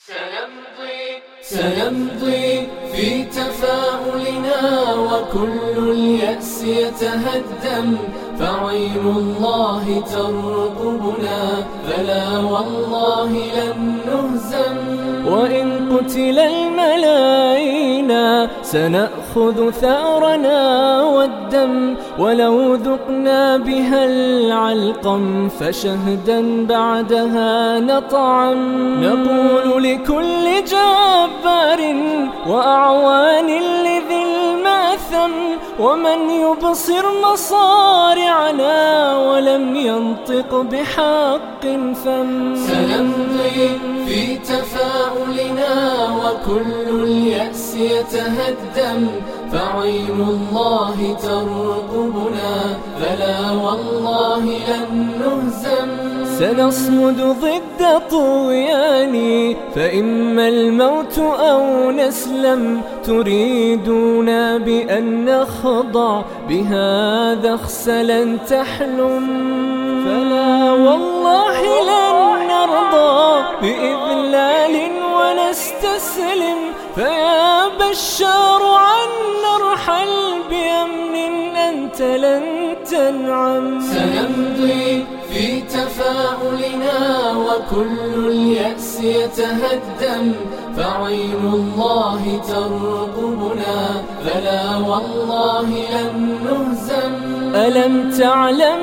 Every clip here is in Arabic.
سنمضي في تفاؤلنا وكل اليأس يتهدم، فعين الله ترقبنا فلا والله لن نهزم. وإن قتل الملايين سنأخذ ثأرنا والدم، ولو ذقنا بها العلقم فشهدا بعدها نطعم. نقول لكل جبار وأعوان لذي الماثم، ومن يبصر مصارعنا ولم ينطق بحق فم. سنمضي في تفاؤلنا وكل اليأس يتهدم، فعين الله ترقبنا فلا والله لن نهزم. سنصمد ضد طغيان فإما الموت أو نسلم، تريدون بأن نخضع بهذا خسلا تحلم، فلا والله لن نرضى بإذلال ونستسلم. فيا بشار عن نرحل بأمن أنت لن تنعم. سنمضي في تفاؤلنا وكل اليأس يتهدم، فعين الله ترقبنا فلا والله لن نهزم. ألم تعلم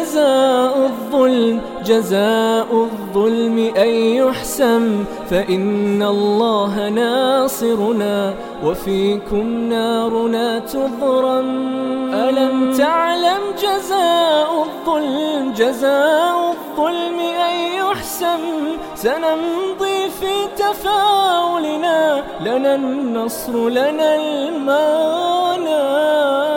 جزاء الظلم أن يحسم، فإن الله ناصرنا وفيكم نارنا تضرم. ألم تعلم جزاء الظلم أن يحسم، سنمضي في تفاؤلنا لنا النصر لنا المنى.